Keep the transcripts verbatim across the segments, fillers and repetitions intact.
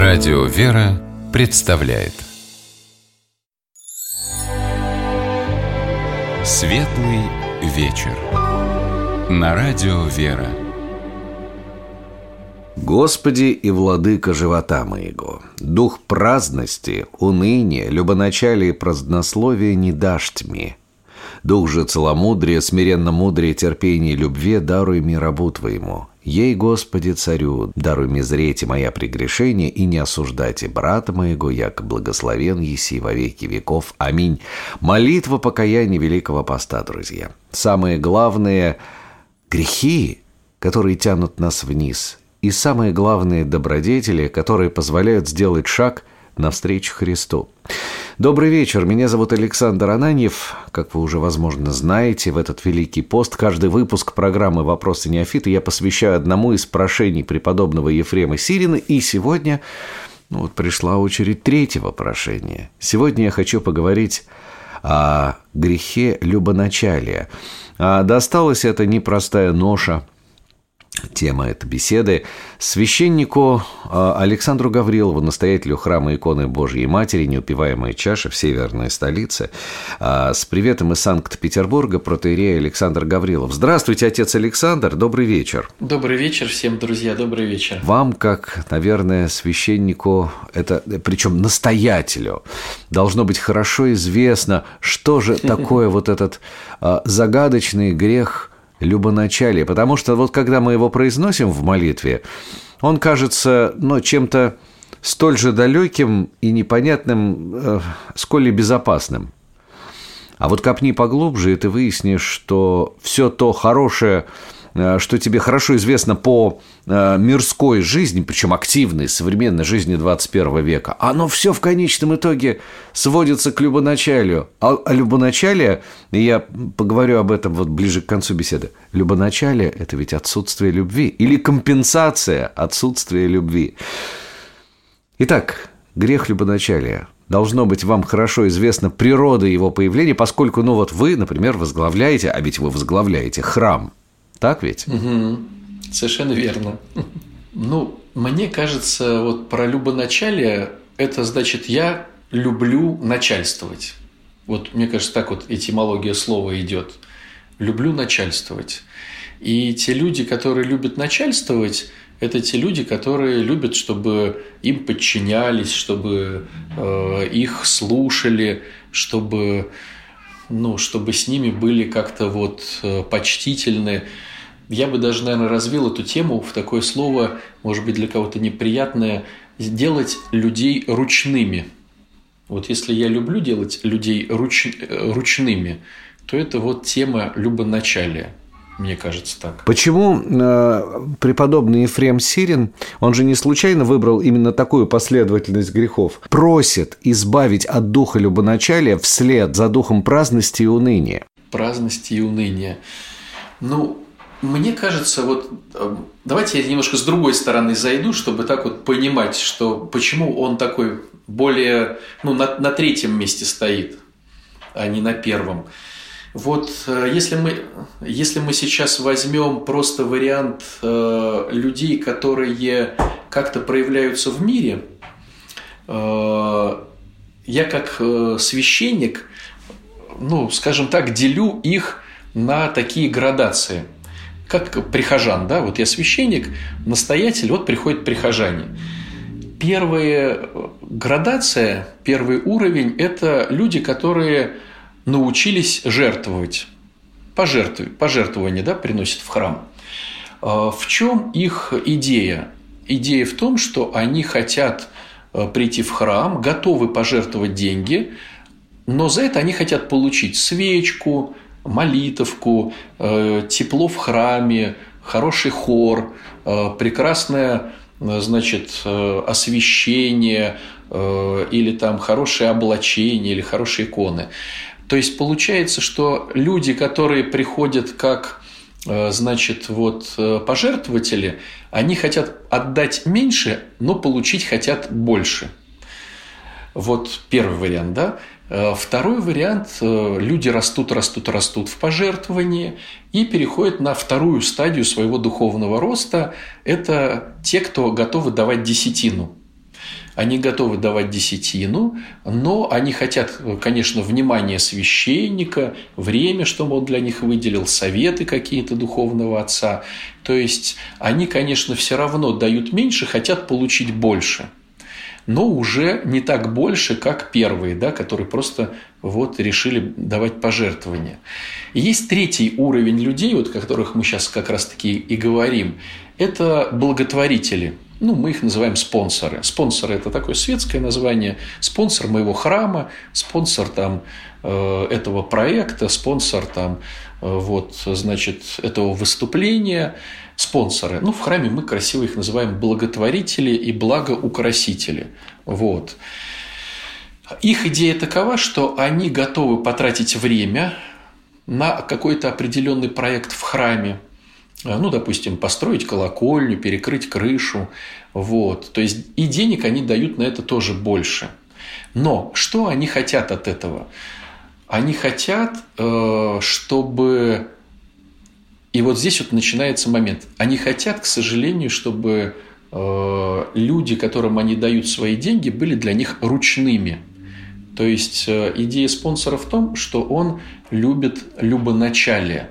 Радио «Вера» представляет Светлый вечер на Радио «Вера». Господи и владыка живота моего, дух праздности, уныния, любоначалия и празднословия не дашь мне. Дух же целомудрия, смиренно мудрее, терпение и любви даруй мне рабу Твоему. Ей, Господи, царю, даруй мне зрете моя прегрешения и не осуждайте брата моего, яко благословен еси во веки веков. Аминь. Молитва покаяния великого поста, друзья. Самые главные грехи, которые тянут нас вниз, и самые главные добродетели, которые позволяют сделать шаг навстречу Христу. Добрый вечер, меня зовут Александр Ананьев. Как вы уже, возможно, знаете, в этот Великий пост каждый выпуск программы «Вопросы неофита» я посвящаю одному из прошений преподобного Ефрема Сирина. И сегодня ну, вот пришла очередь третьего прошения. Сегодня я хочу поговорить о грехе любоначалия. А досталась эта непростая ноша. Тема этой беседы священнику Александру Гаврилову, настоятелю храма иконы Божьей Матери, неупиваемая чаша в северной столице. С приветом из Санкт-Петербурга протоиерей Александр Гаврилов. Здравствуйте, отец Александр, добрый вечер. Добрый вечер всем, друзья, добрый вечер. Вам, как, наверное, священнику, это, причем настоятелю, должно быть хорошо известно, что же такое вот этот загадочный грех любоначалие, потому что вот когда мы его произносим в молитве, он кажется ну, чем-то столь же далеким и непонятным, э, сколь и безопасным. А вот копни поглубже, и ты выяснишь, что все то хорошее, э, что тебе хорошо известно по э, мирской жизни, причем активной, современной жизни двадцать первого века, оно все в конечном итоге сводится к любоначалию. А, а любоначалие, и я поговорю об этом вот ближе к концу беседы, любоначалие – это ведь отсутствие любви или компенсация отсутствия любви. Итак, грех любоначалия. Должно быть, вам хорошо известна природа его появления, поскольку, ну вот вы, например, возглавляете, а ведь вы возглавляете храм. Так ведь? Угу. Совершенно верно. Ну, мне кажется, вот про любоначалие – это значит, я люблю начальствовать. Вот, мне кажется, так вот этимология слова идет. Люблю начальствовать. И те люди, которые любят начальствовать, это те люди, которые любят, чтобы им подчинялись, чтобы э, их слушали, чтобы, ну, чтобы с ними были как-то вот э, почтительны. Я бы даже, наверное, развил эту тему в такое слово, может быть, для кого-то неприятное, сделать людей ручными. Вот если я люблю делать людей руч... ручными, то это вот тема любоначалия. Мне кажется так. Почему э, преподобный Ефрем Сирин, он же не случайно выбрал именно такую последовательность грехов, просит избавить от духа любоначалия вслед за духом праздности и уныния? Праздности и уныния. Ну, мне кажется, вот давайте я немножко с другой стороны зайду, чтобы так вот понимать, что почему он такой более, ну, на, на третьем месте стоит, а не на первом. Вот если мы, если мы сейчас возьмем просто вариант э, людей, которые как-то проявляются в мире, э, я как э, священник, ну, скажем так, делю их на такие градации, как прихожан, да, вот я священник, настоятель, вот приходят прихожане. Первая градация, первый уровень – это люди, которые научились жертвовать, пожертвовать, пожертвования, да, приносят в храм. В чем их идея? Идея в том, что они хотят прийти в храм, готовы пожертвовать деньги, но за это они хотят получить свечку, молитовку, тепло в храме, хороший хор, прекрасное, значит, освещение или там хорошее облачение или хорошие иконы. То есть получается, что люди, которые приходят как, значит, вот пожертвователи, они хотят отдать меньше, но получить хотят больше. Вот первый вариант, да. Второй вариант – люди растут, растут, растут в пожертвовании и переходят на вторую стадию своего духовного роста – это те, кто готовы давать десятину. они готовы давать десятину, но они хотят, конечно, внимания священника, время, что он для них выделил, советы какие-то духовного отца. То есть они, конечно, все равно дают меньше, хотят получить больше. Но уже не так больше, как первые, да, которые просто вот решили давать пожертвования. И есть третий уровень людей, вот, о которых мы сейчас как раз-таки и говорим. Это благотворители. Ну, мы их называем спонсоры. Спонсоры – это такое светское название. Спонсор моего храма, спонсор там, э, этого проекта, спонсор там, э, вот, значит, этого выступления. Спонсоры. Ну, в храме мы красиво их называем благотворители и благоукрасители. Вот. Их идея такова, что они готовы потратить время на какой-то определенный проект в храме. Ну, допустим, построить колокольню, перекрыть крышу. Вот. То есть и денег они дают на это тоже больше. Но что они хотят от этого? Они хотят, чтобы... И вот здесь вот начинается момент. Они хотят, к сожалению, чтобы э, люди, которым они дают свои деньги, были для них ручными. То есть э, идея спонсора в том, что он любит любоначалие.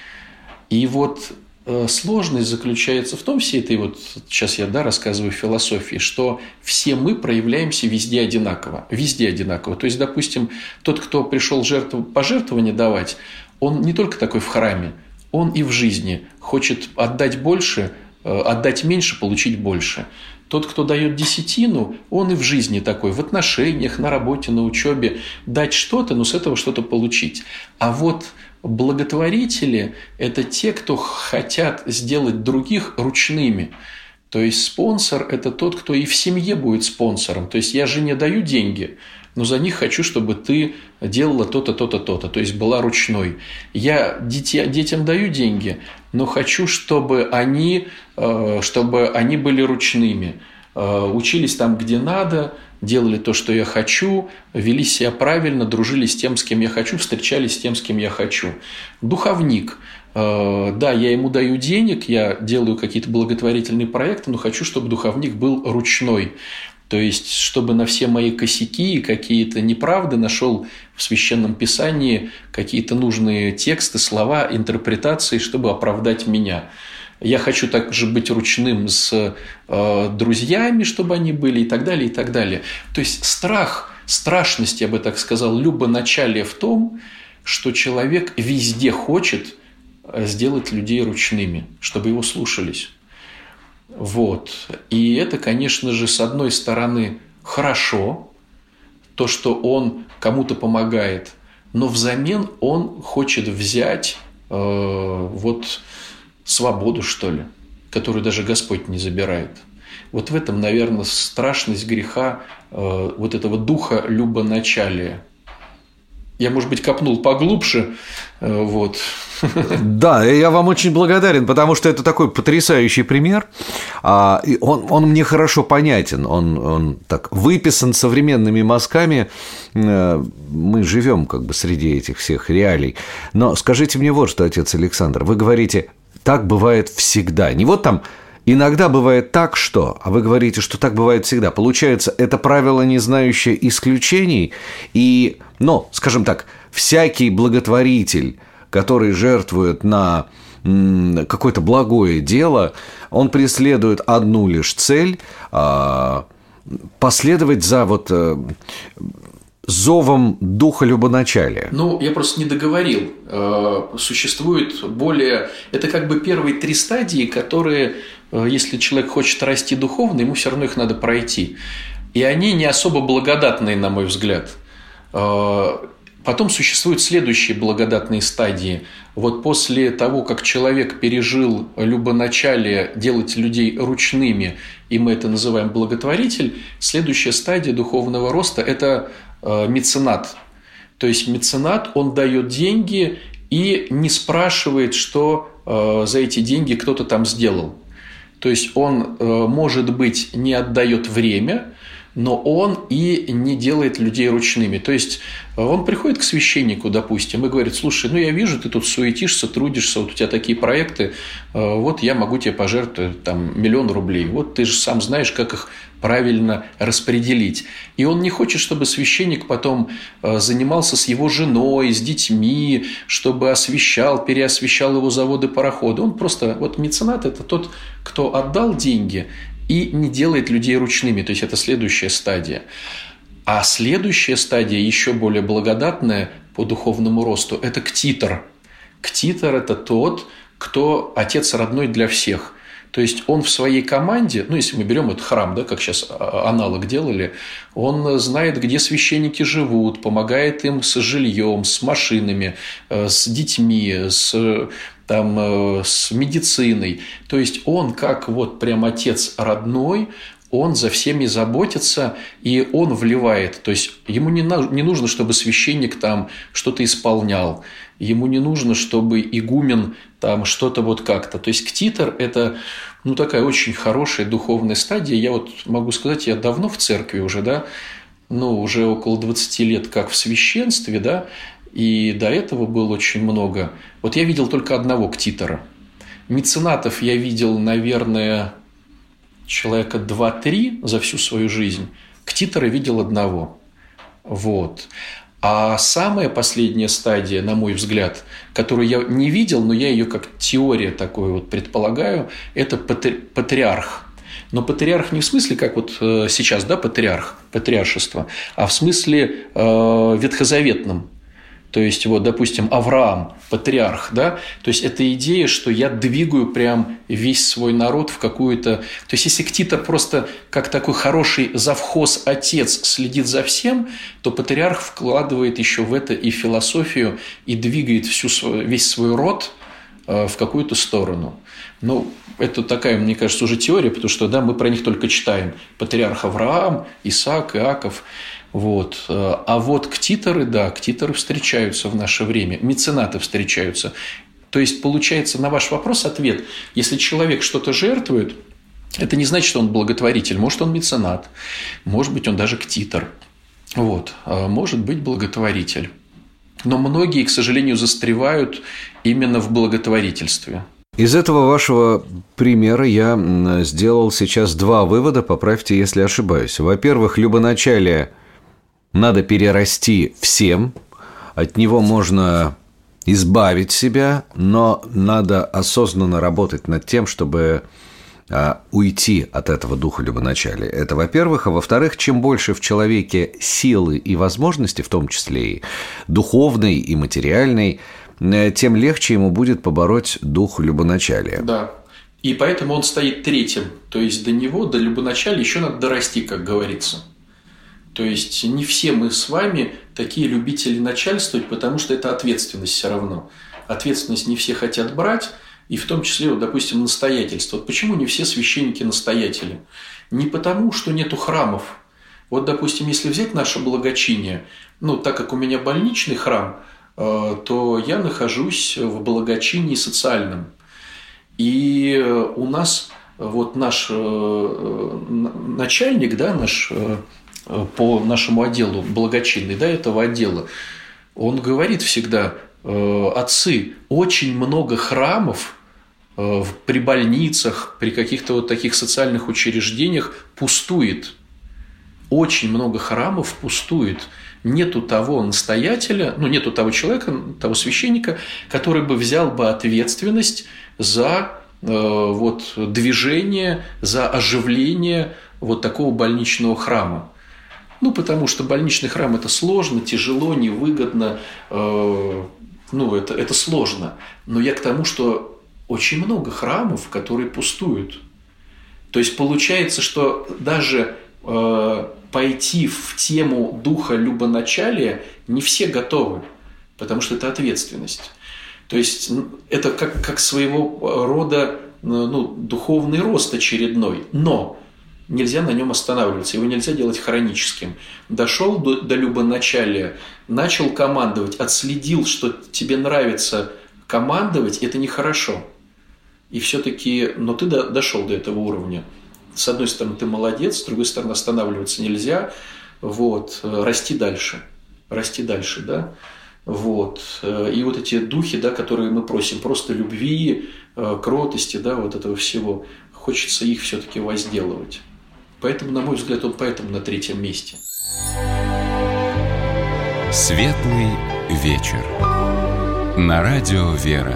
И вот э, сложность заключается в том, всей этой вот, сейчас я да, рассказываю философии, что все мы проявляемся везде одинаково. Везде одинаково. То есть, допустим, тот, кто пришел жертву, пожертвования давать, он не только такой в храме, он и в жизни хочет отдать больше, отдать меньше, получить больше. Тот, кто дает десятину, он и в жизни такой, в отношениях, на работе, на учебе, дать что-то, но с этого что-то получить. А вот благотворители – это те, кто хотят сделать других ручными. То есть спонсор – это тот, кто и в семье будет спонсором. То есть я жене даю деньги, но за них хочу, чтобы ты делала то-то, то-то, то-то, то есть была ручной. Я детям даю деньги, но хочу, чтобы они, чтобы они были ручными, учились там, где надо, делали то, что я хочу, вели себя правильно, дружили с тем, с кем я хочу, встречались с тем, с кем я хочу. Духовник. Да, я ему даю денег, я делаю какие-то благотворительные проекты, но хочу, чтобы духовник был ручной. То есть, чтобы на все мои косяки и какие-то неправды нашел в Священном Писании какие-то нужные тексты, слова, интерпретации, чтобы оправдать меня. Я хочу также быть ручным с э, друзьями, чтобы они были, и так далее, и так далее. То есть, страх, страшность, я бы так сказал, любоначалие в том, что человек везде хочет сделать людей ручными, чтобы его слушались. Вот. И это, конечно же, с одной стороны хорошо, то, что он кому-то помогает, но взамен он хочет взять э, вот свободу, что ли, которую даже Господь не забирает. Вот в этом, наверное, страшность греха, э, вот этого духа любоначалия. Я, может быть, копнул поглубже, э, вот. Да, я вам очень благодарен, потому что это такой потрясающий пример. Он, он мне хорошо понятен, он, он так выписан современными мазками. Мы живем как бы среди этих всех реалий. Но скажите мне вот что, отец Александр, вы говорите, так бывает всегда. Не вот там иногда бывает так, что, а вы говорите, что так бывает всегда. Получается, это правило, не знающее исключений. И, ну, скажем так, всякий благотворитель, который жертвует на какое-то благое дело, он преследует одну лишь цель – последовать за вот зовом духа любоначалия. Ну, я просто не договорил. Существует более… Это как бы первые три стадии, которые, если человек хочет расти духовно, ему все равно их надо пройти. И они не особо благодатные, на мой взгляд. Потом существуют следующие благодатные стадии. Вот после того, как человек пережил любоначалие делать людей ручными, и мы это называем благотворитель, следующая стадия духовного роста – это меценат. То есть меценат, он дает деньги и не спрашивает, что за эти деньги кто-то там сделал. То есть он, может быть, не отдает время, но он и не делает людей ручными. То есть он приходит к священнику, допустим, и говорит: слушай, ну я вижу, ты тут суетишься, трудишься, вот у тебя такие проекты, вот я могу тебе пожертвовать там миллион рублей, вот ты же сам знаешь, как их правильно распределить. И он не хочет, чтобы священник потом занимался с его женой, с детьми, чтобы освещал, переосвещал его заводы, пароходы. Он просто, вот меценат – это тот, кто отдал деньги и не делает людей ручными. То есть это следующая стадия. А следующая стадия, еще более благодатная по духовному росту, это ктитор. Ктитор – это тот, кто отец родной для всех. То есть он в своей команде, ну, если мы берем этот храм, да, как сейчас аналог делали, он знает, где священники живут, помогает им с жильем, с машинами, с детьми, с, там, с медициной. То есть он как вот прям отец родной, он за всеми заботится, и он вливает. То есть ему не, не нужно, чтобы священник там что-то исполнял. Ему не нужно, чтобы игумен там что-то вот как-то. То есть ктитор – это, ну, такая очень хорошая духовная стадия. Я вот могу сказать, я давно в церкви уже, да, ну, уже около двадцати лет как в священстве, да, и до этого было очень много. Вот я видел только одного ктитора. Меценатов я видел, наверное, человека два-три за всю свою жизнь. Ктитора видел одного. Вот. А самая последняя стадия, на мой взгляд, которую я не видел, но я ее как теория такой вот предполагаю, это патриарх. Но патриарх не в смысле, как вот сейчас, да, патриарх, патриаршество, а в смысле э, ветхозаветном. То есть, вот, допустим, Авраам, патриарх, да, то есть это идея, что я двигаю прям весь свой народ в какую-то... То есть, если ктитор просто как такой хороший завхоз, отец следит за всем, то патриарх вкладывает еще в это и философию, и двигает всю свою, весь свой род в какую-то сторону. Ну, это такая, мне кажется, уже теория, потому что, да, мы про них только читаем. Патриарх Авраам, Исаак, Иаков. Вот. А вот ктиторы, да, ктиторы встречаются в наше время, меценаты встречаются. То есть, получается, на ваш вопрос ответ: если человек что-то жертвует, это не значит, что он благотворитель. Может, он меценат, может быть, он даже ктитор, вот. Может быть, благотворитель. Но многие, к сожалению, застревают именно в благотворительстве. Из этого вашего примера я сделал сейчас два вывода, поправьте, если ошибаюсь. Во-первых, любоначалие надо перерасти всем, от него можно избавить себя, но надо осознанно работать над тем, чтобы а, уйти от этого духа любоначалия. Это во-первых. А во-вторых, чем больше в человеке силы и возможностей, в том числе и духовной, и материальной, тем легче ему будет побороть дух любоначалия. Да. И поэтому он стоит третьим. То есть до него, до любоначалия еще надо дорасти, как говорится. То есть не все мы с вами такие любители начальствовать, потому что это ответственность все равно. Ответственность не все хотят брать, и в том числе, вот, допустим, настоятельство. Вот почему не все священники настоятели? Не потому, что нету храмов. Вот, допустим, если взять наше благочиние, ну, так как у меня больничный храм, то я нахожусь в благочинии социальном. И у нас вот наш начальник, да, наш, по нашему отделу благочинный, да, этого отдела, он говорит всегда: отцы, очень много храмов при больницах, при каких-то вот таких социальных учреждениях пустует. Очень много храмов пустует. Нету того настоятеля, ну, нету того человека, того священника, который бы взял бы ответственность за э, вот, движение, за оживление вот такого больничного храма. Ну, потому что больничный храм – это сложно, тяжело, невыгодно, э, ну, это, это сложно. Но я к тому, что очень много храмов, которые пустуют. То есть, получается, что даже э, пойти в тему духа любоначалия не все готовы, потому что это ответственность. То есть, это как, как своего рода, ну, духовный рост очередной, но нельзя на нем останавливаться, его нельзя делать хроническим. Дошел до, до любоначалия, начал командовать, отследил, что тебе нравится командовать, это нехорошо. И все-таки, но ты до, дошел до этого уровня. с одной стороны, ты молодец, с другой стороны, останавливаться нельзя. Вот, расти дальше. Расти дальше, да. Вот. И вот эти духи, да, которые мы просим, просто любви, кротости, да, вот этого всего, хочется их все-таки возделывать. Поэтому, на мой взгляд, он поэтому на третьем месте. Светлый вечер. На радио «Вера».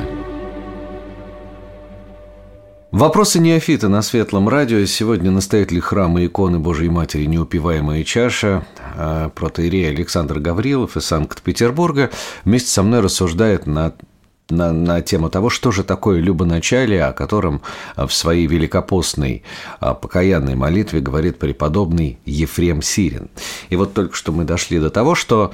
Вопросы неофита на Светлом радио. Сегодня настоятель храма иконы Божией Матери «Неупиваемая чаша» протоиерей Александр Гаврилов из Санкт-Петербурга вместе со мной рассуждает на На, на тему того, что же такое любоначалие, о котором в своей великопостной покаянной молитве говорит преподобный Ефрем Сирин. И вот только что мы дошли до того, что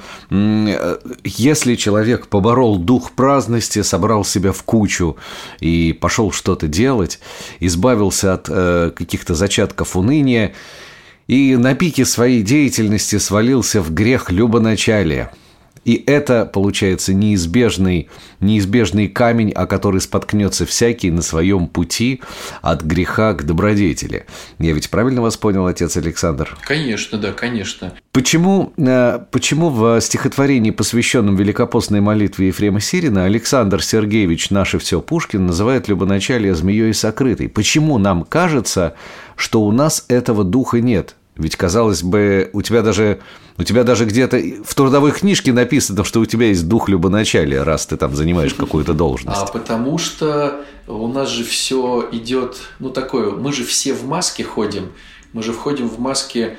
если человек поборол дух праздности, собрал себя в кучу и пошел что-то делать, избавился от каких-то зачатков уныния и на пике своей деятельности свалился в грех любоначалия, и это, получается, неизбежный, неизбежный камень, о который споткнется всякий на своем пути от греха к добродетели. Я ведь правильно вас понял, отец Александр? Конечно, да, конечно. Почему, почему в стихотворении, посвященном великопостной молитве Ефрема Сирина, Александр Сергеевич «Наше все» Пушкин называет любоначалие змеей сокрытой? Почему нам кажется, что у нас этого духа нет? Ведь, казалось бы, у тебя даже, у тебя даже где-то в трудовой книжке написано, что у тебя есть дух любоначалия, раз ты там занимаешь какую-то должность. А потому что у нас же все идет, ну, такое, мы же все в маске ходим, мы же входим в маске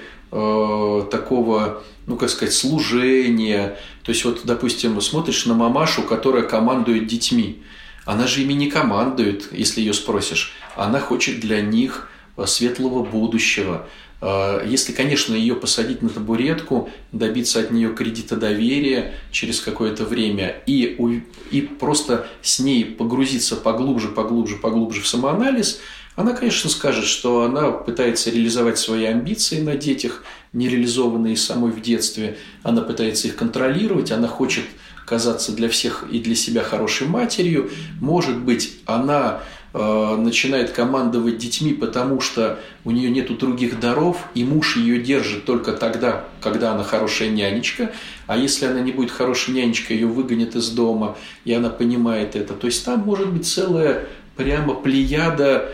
э, такого, ну, как сказать, служения. То есть, вот, допустим, смотришь на мамашу, которая командует детьми. Она же ими не командует, если ее спросишь. Она хочет для них светлого будущего. Если, конечно, ее посадить на табуретку, добиться от нее кредита доверия через какое-то время и, и просто с ней погрузиться поглубже, поглубже, поглубже в самоанализ, она, конечно, скажет, что она пытается реализовать свои амбиции на детях, нереализованные самой в детстве, она пытается их контролировать, она хочет казаться для всех и для себя хорошей матерью. Может быть, она начинает командовать детьми, потому что у нее нет других даров, и муж ее держит только тогда, когда она хорошая нянечка, а если она не будет хорошей нянечкой, ее выгонят из дома, и она понимает это. То есть там может быть целая прямо плеяда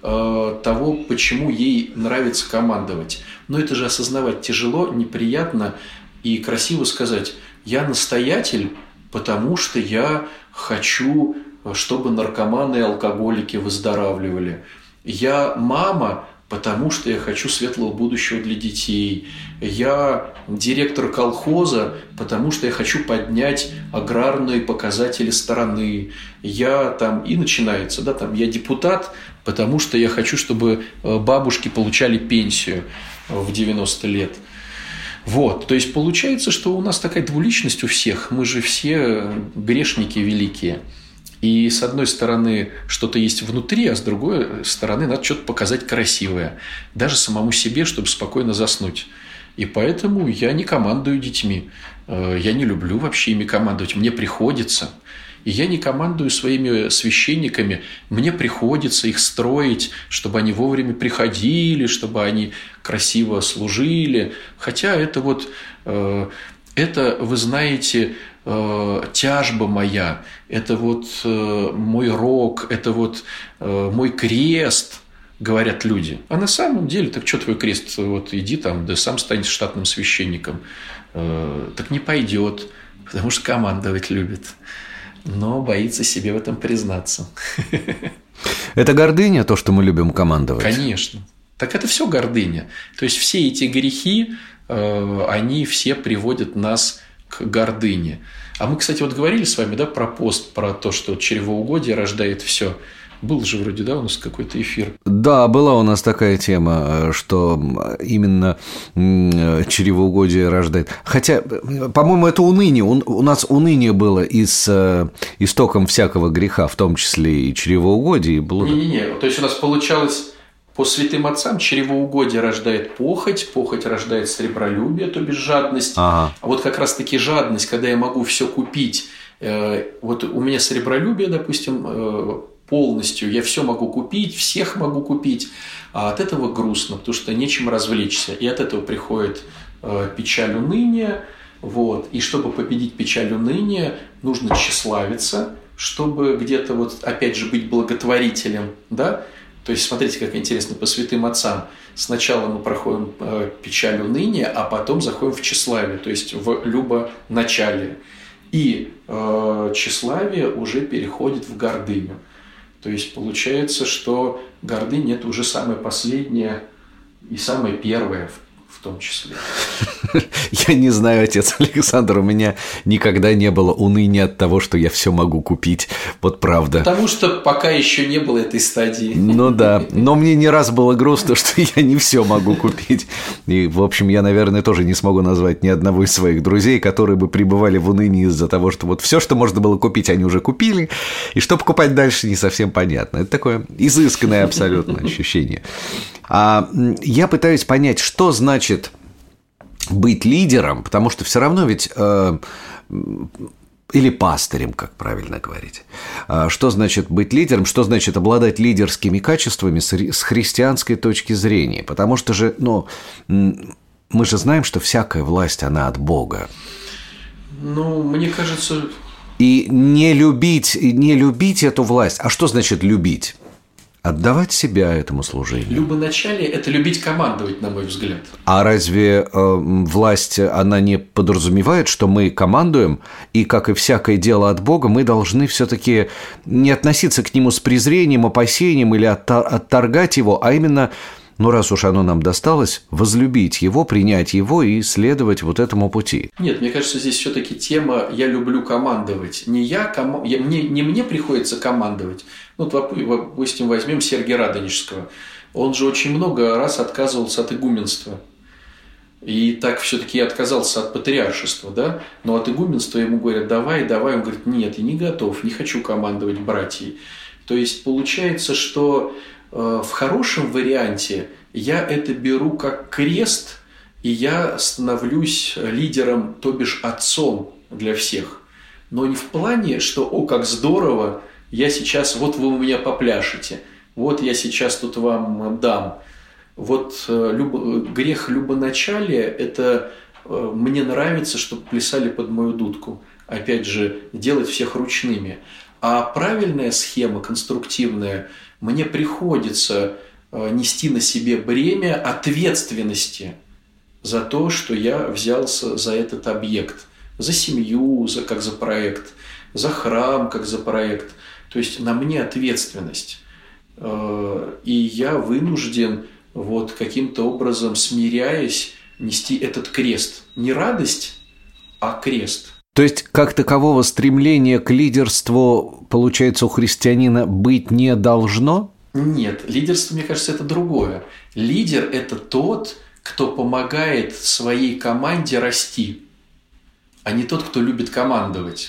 э, того, почему ей нравится командовать. Но это же осознавать тяжело, неприятно, и красиво сказать: я настоятель, потому что я хочу, чтобы наркоманы и алкоголики выздоравливали. Я мама, потому что я хочу светлого будущего для детей. Я директор колхоза, потому что я хочу поднять аграрные показатели страны. Я там, и начинается, да, там, я депутат, потому что я хочу, чтобы бабушки получали пенсию в девяносто лет. Вот, то есть получается, что у нас такая двуличность у всех. Мы же все грешники великие. И с одной стороны что-то есть внутри, а с другой стороны надо что-то показать красивое. Даже самому себе, чтобы спокойно заснуть. И поэтому я не командую детьми. Я не люблю вообще ими командовать. Мне приходится. И я не командую своими священниками. Мне приходится их строить, чтобы они вовремя приходили, чтобы они красиво служили. Хотя это вот... Это, вы знаете, тяжба моя, это вот мой рог, это вот мой крест, говорят люди. А на самом деле, так что твой крест? Вот иди там, да сам станешь штатным священником. Так не пойдет, потому что командовать любит, но боится себе в этом признаться. Это гордыня, то, что мы любим командовать? Конечно. Так это все гордыня. То есть все эти грехи, они все приводят нас к гордыне. А мы, кстати, вот говорили с вами, да, про пост, про то, что чревоугодие рождает все. Был же вроде, да, у нас какой-то эфир. Да, была у нас такая тема, что именно чревоугодие рождает. Хотя, по-моему, это уныние. У нас уныние было и с истоком всякого греха, в том числе и чревоугодие. Не-не-не, то есть у нас получалось... По святым отцам чревоугодие рождает похоть, похоть рождает сребролюбие, то бишь жадность. Ага. А вот как раз-таки жадность, когда я могу все купить. Вот у меня сребролюбие, допустим, полностью, я все могу купить, всех могу купить, а от этого грустно, потому что нечем развлечься. И от этого приходит э, печаль, уныние. Вот. И чтобы победить печаль, уныние, нужно тщеславиться, чтобы где-то вот опять же быть благотворителем. Да? То есть, смотрите, как интересно по святым отцам. Сначала мы проходим э, печаль, уныние, а потом заходим в тщеславие, то есть в любоначалие. И э, тщеславие уже переходит в гордыню. То есть получается, что гордыня – это уже самое последнее и самое первое в, в том числе. Я не знаю, отец Александр, у меня никогда не было уныния от того, что я все могу купить. Вот правда. Потому что пока еще не было этой стадии. Ну да, но мне не раз было грустно, что я не все могу купить. И, в общем, я, наверное, тоже не смогу назвать ни одного из своих друзей, которые бы пребывали в унынии из-за того, что вот все, что можно было купить, они уже купили, и что покупать дальше, не совсем понятно. Это такое изысканное абсолютно ощущение. А я пытаюсь понять, что значит быть лидером, потому что все равно ведь э, или пастырем, как правильно говорить. Что значит быть лидером, что значит обладать лидерскими качествами с христианской точки зрения? Потому что же, ну, мы же знаем, что всякая власть, она от Бога. Ну, мне кажется... И не любить, не любить эту власть. А что значит любить? Отдавать себя этому служению. Любоначалие – это любить командовать, на мой взгляд. А разве э, власть, она не подразумевает, что мы командуем, и, как и всякое дело от Бога, мы должны все-таки не относиться к нему с презрением, опасением или отторгать его, а именно, ну, раз уж оно нам досталось, возлюбить его, принять его и следовать вот этому пути? Нет, мне кажется, здесь все-таки тема «я люблю командовать». Не, я, ком... я мне, не мне приходится командовать. Ну, допустим, возьмем Сергия Радонежского. Он же очень много раз отказывался от игуменства. И так все-таки отказался от патриаршества, да? Но от игуменства ему говорят: давай, давай. Он говорит: нет, я не готов, не хочу командовать братьей. То есть получается, что э, в хорошем варианте я это беру как крест, и я становлюсь лидером, то бишь отцом для всех. Но не в плане, что «о, как здорово, я сейчас, вот вы у меня попляшете, вот я сейчас тут вам дам». Вот люб... грех любоначалия – это мне нравится, чтобы плясали под мою дудку. Опять же, делать всех ручными. А правильная схема, конструктивная, мне приходится нести на себе бремя ответственности за то, что я взялся за этот объект, за семью, за, как за проект, за храм, как за проект. То есть на мне ответственность. И я вынужден, вот каким-то образом смиряясь, нести этот крест. Не радость, а крест. То есть, как такового стремления к лидерству, получается, у христианина быть не должно? Нет, лидерство, мне кажется, это другое. Лидер – это тот, кто помогает своей команде расти, а не тот, кто любит командовать.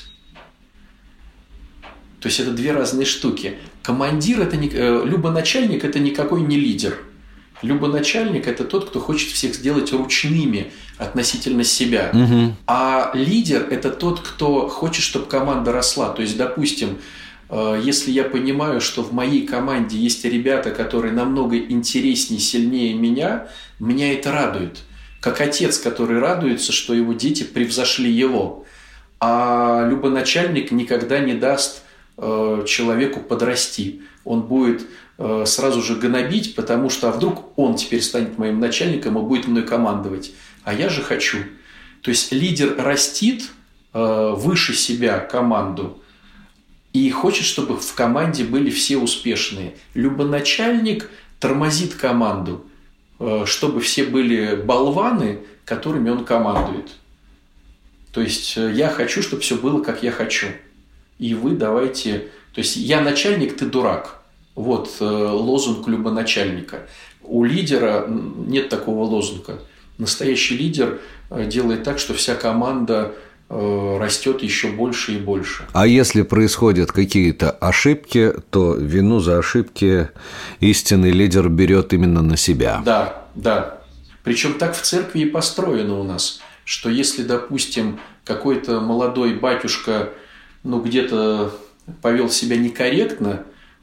То есть, это две разные штуки. Командир – это не, любоначальник – это никакой не лидер. Любоначальник – это тот, кто хочет всех сделать ручными относительно себя. Угу. А лидер – это тот, кто хочет, чтобы команда росла. То есть, допустим, если я понимаю, что в моей команде есть ребята, которые намного интереснее, сильнее меня, меня это радует. Как отец, который радуется, что его дети превзошли его. А любоначальник никогда не даст человеку подрасти. Он будет сразу же гнобить, потому что а вдруг он теперь станет моим начальником и будет мной командовать. А я же хочу. То есть лидер растит выше себя команду и хочет, чтобы в команде были все успешные. Любоначальник тормозит команду, чтобы все были болваны, которыми он командует. То есть я хочу, чтобы все было, как я хочу. И вы давайте... То есть я начальник, ты дурак. Вот э, лозунг любоначальника. У лидера нет такого лозунга. Настоящий лидер э, делает так, что вся команда э, растет еще больше и больше. А если происходят какие-то ошибки, то вину за ошибки истинный лидер берет именно на себя. Да, да. Причем так в церкви и построено у нас, что если, допустим, какой-то молодой батюшка ну, где-то повел себя некорректно,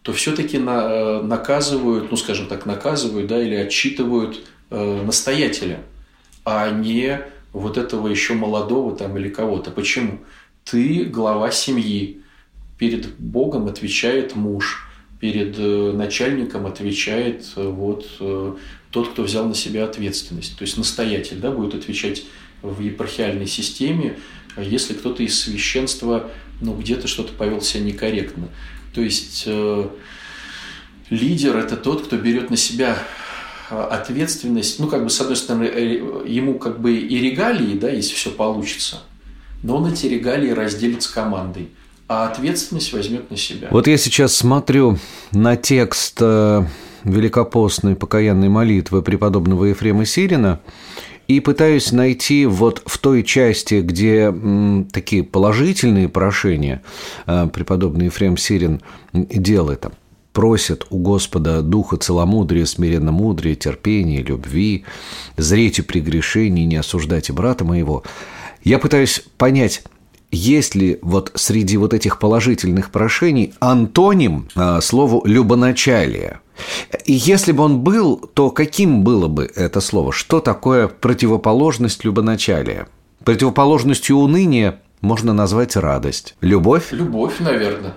то все-таки на, наказывают, ну, скажем так, наказывают, да, или отчитывают э, настоятеля, а не вот этого еще молодого там или кого-то. Почему? Ты глава семьи, перед Богом отвечает муж, перед э, начальником отвечает э, вот э, тот, кто взял на себя ответственность. То есть настоятель, да, будет отвечать в епархиальной системе, если кто-то из священства, ну, где-то что-то повел себя некорректно. То есть э, лидер – это тот, кто берет на себя ответственность. Ну, как бы, с одной стороны, ему как бы и регалии, да, если все получится, но он эти регалии разделит с командой, а ответственность возьмет на себя. Вот я сейчас смотрю на текст великопостной покаянной молитвы преподобного Ефрема Сирина и пытаюсь найти вот в той части, где м, такие положительные прошения э, преподобный Ефрем Сирин делает, там, просят у Господа духа целомудрия, смиренномудрия, терпения, любви, зрите прегрешений, не осуждайте брата моего. Я пытаюсь понять, есть ли вот среди вот этих положительных прошений антоним э, слову «любоначалие». И если бы он был, то каким было бы это слово? Что такое противоположность любоначалия? Противоположностью уныния можно назвать радость. Любовь? Любовь, наверное.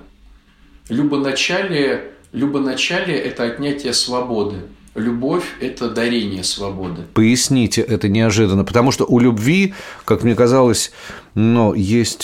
Любоначалие, любоначалие – это отнятие свободы. Любовь – это дарение свободы. Поясните это неожиданно, потому что у любви, как мне казалось, но есть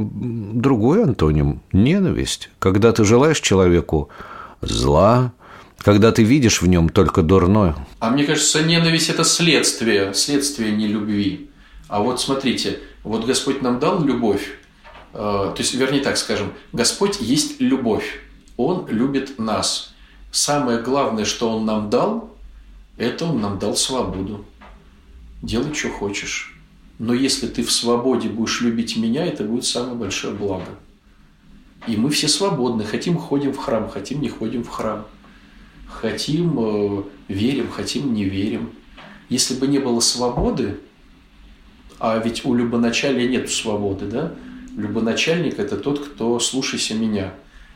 другой антоним – ненависть. Когда ты желаешь человеку зла, когда ты видишь в нем только дурное. А мне кажется, ненависть – это следствие, следствие не любви. А вот смотрите, вот Господь нам дал любовь, э, то есть, вернее так скажем, Господь есть любовь, Он любит нас. Самое главное, что Он нам дал, это Он нам дал свободу. Делай, что хочешь. Но если ты в свободе будешь любить меня, это будет самое большое благо. И мы все свободны. Хотим – ходим в храм, хотим – не ходим в храм. Хотим э, – верим, хотим – не верим. Если бы не было свободы, а ведь у любоначалия нет свободы, да? Любоначальник – это тот, кто «слушайся меня».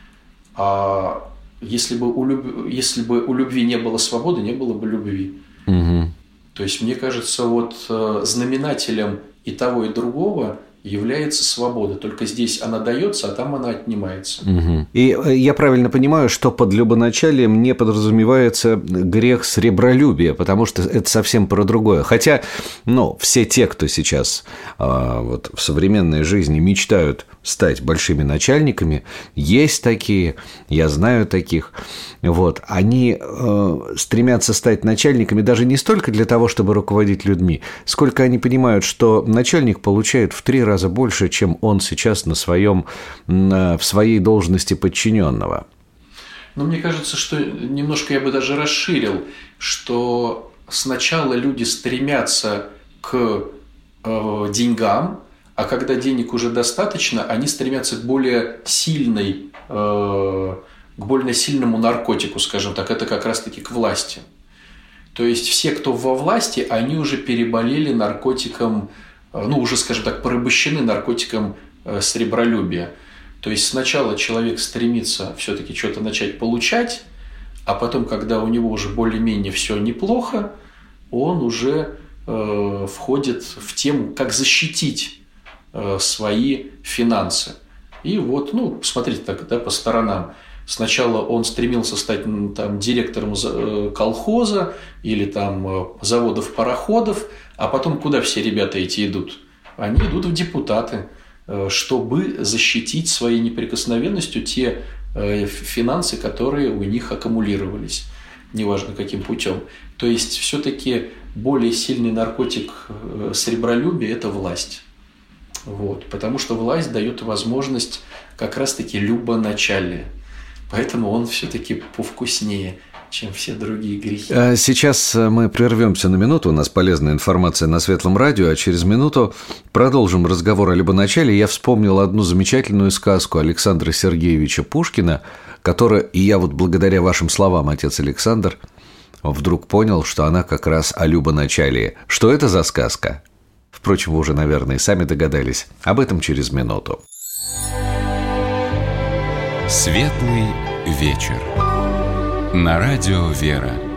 А если бы у, люб... если бы у любви не было свободы, не было бы любви. Угу. То есть, мне кажется, вот э, знаменателем и того, и другого является свобода. Только здесь она дается, а там она отнимается. Угу. И я правильно понимаю, что под любоначалием не подразумевается грех сребролюбия, потому что это совсем про другое. Хотя, ну, все те, кто сейчас а, вот, в современной жизни мечтают стать большими начальниками, есть такие, я знаю таких, вот, они э, стремятся стать начальниками даже не столько для того, чтобы руководить людьми, сколько они понимают, что начальник получает в три раза больше, чем он сейчас на своем, в своей должности подчиненного. Но мне кажется, что немножко я бы даже расширил, что сначала люди стремятся к э, деньгам, а когда денег уже достаточно, они стремятся к более сильной, э, к более сильному наркотику, скажем так, это как раз-таки к власти. То есть все, кто во власти, они уже переболели наркотиком, ну, уже, скажем так, порабощены наркотиком сребролюбия. То есть сначала человек стремится все-таки что-то начать получать, а потом, когда у него уже более-менее все неплохо, он уже э, входит в тему, как защитить э, свои финансы. И вот, ну, смотрите так, да, по сторонам. Сначала он стремился стать там, директором колхоза или там, заводов-пароходов, а потом куда все ребята эти идут? Они идут в депутаты, чтобы защитить своей неприкосновенностью те финансы, которые у них аккумулировались, неважно каким путем. То есть, все-таки более сильный наркотик сребролюбия – это власть. Вот. Потому что власть дает возможность как раз-таки любоначалия. Поэтому он все-таки повкуснее, чем все другие грехи. Сейчас мы прервемся на минуту. У нас полезная информация на Светлом радио, а через минуту продолжим разговор о любоначалии. Я вспомнил одну замечательную сказку Александра Сергеевича Пушкина, которая, и я вот благодаря вашим словам, отец Александр, вдруг понял, что она как раз о любоначалии. Что это за сказка? Впрочем, вы уже, наверное, сами догадались. Об этом через минуту. Светлый вечер. На радио «Вера».